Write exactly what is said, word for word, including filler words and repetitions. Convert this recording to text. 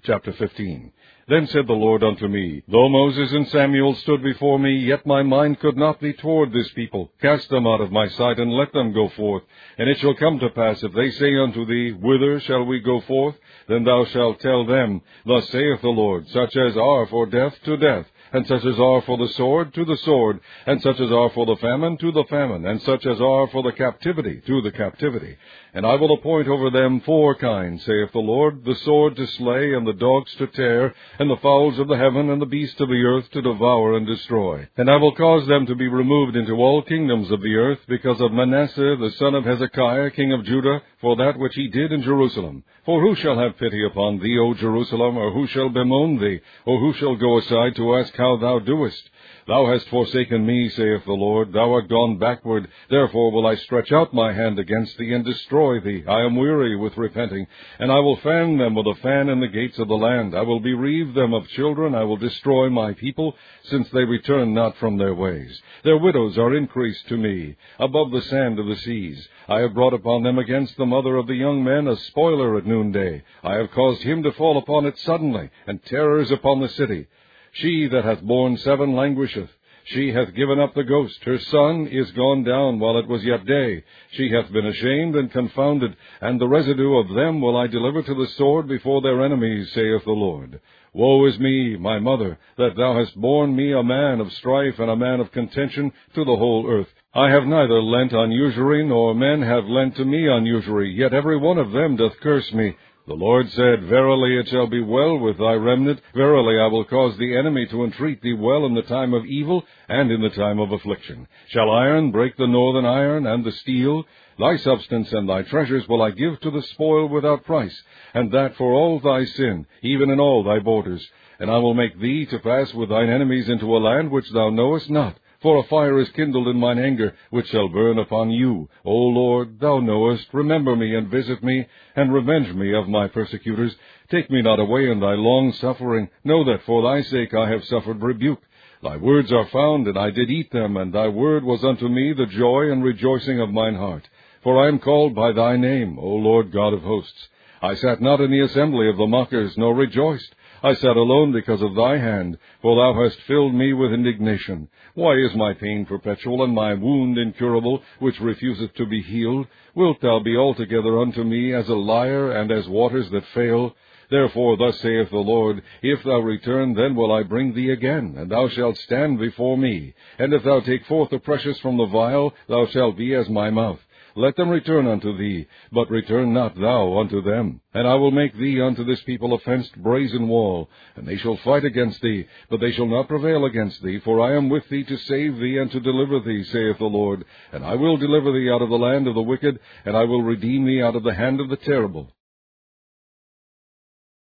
Chapter fifteen. Then said the Lord unto me, Though Moses and Samuel stood before me, yet my mind could not be toward this people. Cast them out of my sight, and let them go forth. And it shall come to pass, if they say unto thee, Whither shall we go forth? Then thou shalt tell them, Thus saith the Lord, Such as are for death, to death, and such as are for the sword, to the sword, and such as are for the famine, to the famine, and such as are for the captivity, to the captivity. And I will appoint over them four kinds, saith the Lord, the sword to slay, and the dogs to tear, and the fowls of the heaven, and the beasts of the earth to devour and destroy. And I will cause them to be removed into all kingdoms of the earth, because of Manasseh the son of Hezekiah, king of Judah, for that which he did in Jerusalem. For who shall have pity upon thee, O Jerusalem, or who shall bemoan thee, or who shall go aside to ask how thou doest? Thou hast forsaken me, saith the Lord, thou art gone backward, therefore will I stretch out my hand against thee, and destroy thee. I am weary with repenting, and I will fan them with a fan in the gates of the land. I will bereave them of children, I will destroy my people, since they return not from their ways. Their widows are increased to me, above the sand of the seas. I have brought upon them against the mother of the young men a spoiler at noonday. I have caused him to fall upon it suddenly, and terrors upon the city. She that hath borne seven languisheth. She hath given up the ghost. Her son is gone down while it was yet day. She hath been ashamed and confounded, and the residue of them will I deliver to the sword before their enemies, saith the Lord. Woe is me, my mother, that thou hast borne me a man of strife and a man of contention to the whole earth. I have neither lent on usury, nor men have lent to me on usury, yet every one of them doth curse me. The Lord said, Verily it shall be well with thy remnant. Verily I will cause the enemy to entreat thee well in the time of evil and in the time of affliction. Shall iron break the northern iron and the steel? Thy substance and thy treasures will I give to the spoil without price, and that for all thy sin, even in all thy borders. And I will make thee to pass with thine enemies into a land which thou knowest not. For a fire is kindled in mine anger, which shall burn upon you. O Lord, thou knowest, remember me and visit me, and revenge me of my persecutors. Take me not away in thy long suffering. Know that for thy sake I have suffered rebuke. Thy words are found, and I did eat them, and thy word was unto me the joy and rejoicing of mine heart. For I am called by thy name, O Lord God of hosts. I sat not in the assembly of the mockers, nor rejoiced. I sat alone because of thy hand, for thou hast filled me with indignation. Why is my pain perpetual, and my wound incurable, which refuseth to be healed? Wilt thou be altogether unto me as a liar, and as waters that fail? Therefore thus saith the Lord, If thou return, then will I bring thee again, and thou shalt stand before me. And if thou take forth the precious from the vial, thou shalt be as my mouth. Let them return unto thee, but return not thou unto them. And I will make thee unto this people a fenced brazen wall, and they shall fight against thee, but they shall not prevail against thee, for I am with thee to save thee and to deliver thee, saith the Lord. And I will deliver thee out of the land of the wicked, and I will redeem thee out of the hand of the terrible.